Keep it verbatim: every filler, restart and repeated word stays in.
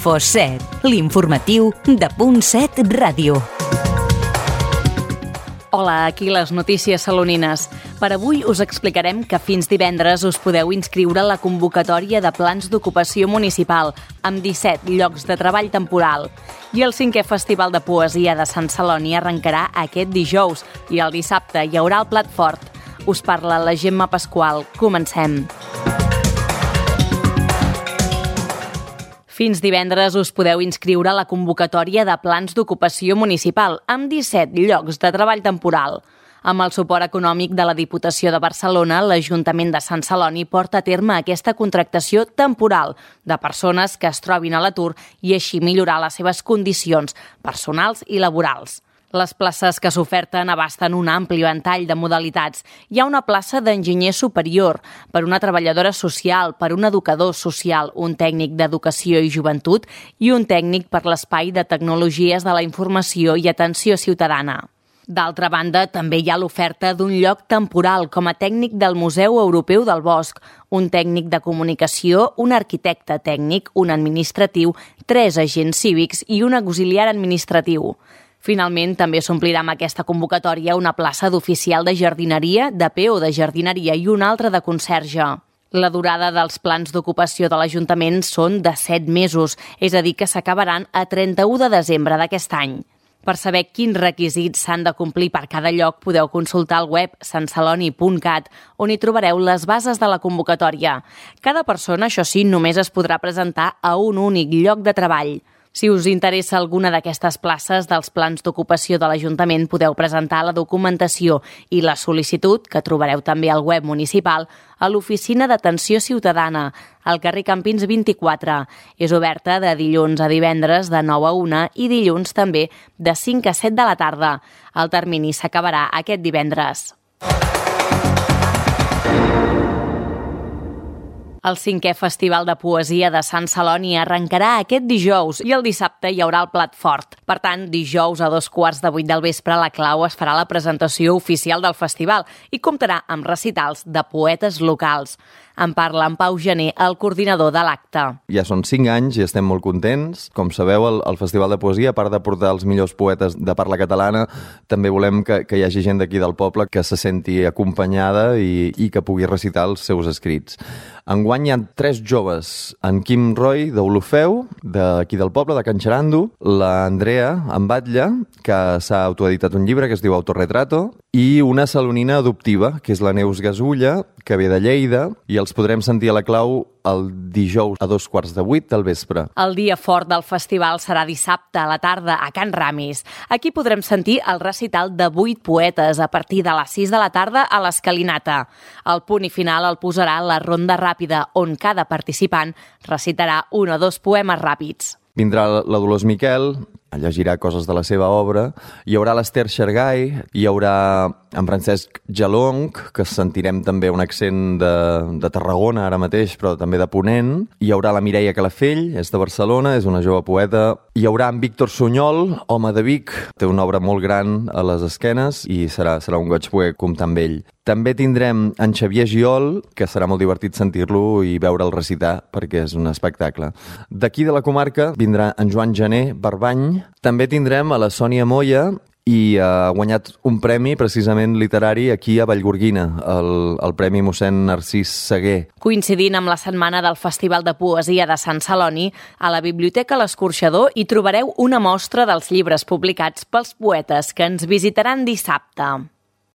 Info set, l'informatiu de Punt set Ràdio. Hola, aquí les notícies salonines. Per avui us explicarem que fins divendres us podeu inscriure a la convocatòria de plans d'ocupació municipal, amb disset llocs de treball temporal. I el cinquè Festival de Poesia de Sant Celoni arrencarà aquest dijous i el dissabte hi haurà el plat fort. Us parla la Gemma Pasqual. Comencem. Fins divendres us podeu inscriure a la convocatòria de plans d'ocupació municipal amb disset llocs de treball temporal. Amb el suport econòmic de la Diputació de Barcelona, l'Ajuntament de Sant Celoni porta a terme aquesta contractació temporal de persones que es trobin a l'atur i així millorar les seves condicions personals i laborals. Les places que s'oferten abasten un ampli ventall de modalitats. Hi ha una plaça d'enginyer superior, per una treballadora social, per un educador social, un tècnic d'educació i joventut i un tècnic per l'espai de tecnologies de la informació i atenció ciutadana. D'altra banda, també hi ha l'oferta d'un lloc temporal com a tècnic del Museu Europeu del Bosc, un tècnic de comunicació, un arquitecte tècnic, un administratiu, tres agents cívics i un auxiliar administratiu. Finalment, també s'omplirà amb aquesta convocatòria una plaça d'oficial de jardineria, de peó de jardineria i una altra de conserge. La durada dels plans d'ocupació de l'Ajuntament són de set mesos, és a dir, que s'acabaran a trenta-u de desembre d'aquest any. Per saber quins requisits s'han de complir per cada lloc, podeu consultar el web sant celoni punt cat, on hi trobareu les bases de la convocatòria. Cada persona, això sí, només es podrà presentar a un únic lloc de treball. Si us interessa alguna d'aquestes places dels plans d'ocupació de l'Ajuntament, podeu presentar la documentació i la sol·licitud, que trobareu també al web municipal, a l'Oficina d'Atenció Ciutadana, al carrer Campins vint-i-quatre. És oberta de dilluns a divendres de nou a una i dilluns també de cinc a set de la tarda. El termini s'acabarà aquest divendres. El cinquè Festival de Poesia de Sant Celoni arrencarà aquest dijous i el dissabte hi haurà el plat fort. Per tant, dijous a dos quarts de vuit del vespre a la Clau es farà la presentació oficial del festival i comptarà amb recitals de poetes locals. En parla en Pau Gené, el coordinador de l'acte. Ja són cinc anys i estem molt contents. Com sabeu, el, el Festival de Poesia, a part de portar els millors poetes de parla catalana, també volem que, que hi hagi gent d'aquí del poble que se senti acompanyada i, i que pugui recitar els seus escrits. Enguany hi ha tres joves, en Quim Roy, d'Olofeu, d'aquí del poble, de Can Xerando, l'Andrea, en Batlle, que s'ha autoeditat un llibre que es diu Autorretrato, i una salonina adoptiva, que és la Neus Gasulla, que ve de Lleida, i els podrem sentir a la Clau el dijous a dos quarts de vuit del vespre. El dia fort del festival serà dissabte a la tarda a Can Ramis. Aquí podrem sentir el recital de vuit poetes a partir de les sis de la tarda a l'Escalinata. El punt i final el posarà la ronda ràpida, on cada participant recitarà un o dos poemes ràpids. Vindrà la Dolors Miquel, llegirà coses de la seva obra, hi haurà l'Ester Xargai, hi haurà en Francesc Jalong, que sentirem també un accent de, de Tarragona ara mateix, però també de Ponent, hi haurà la Mireia Calafell, és de Barcelona, és una jove poeta, hi haurà en Víctor Sunyol, home de Vic, té una obra molt gran a les esquenes i serà, serà un goig poder comptar amb ell. També tindrem en Xavier Giol, que serà molt divertit sentir-lo i veure'l recitar, perquè és un espectacle. D'aquí de la comarca vindrà en Joan Gené Barbany. També tindrem a la Sònia Moya i ha guanyat un premi precisament literari aquí a Vallgorguina, el, el Premi mossèn Narcís Seguer. Coincidint amb la setmana del Festival de Poesia de Sant Celoni, a la Biblioteca L'Escorxador hi trobareu una mostra dels llibres publicats pels poetes que ens visitaran dissabte.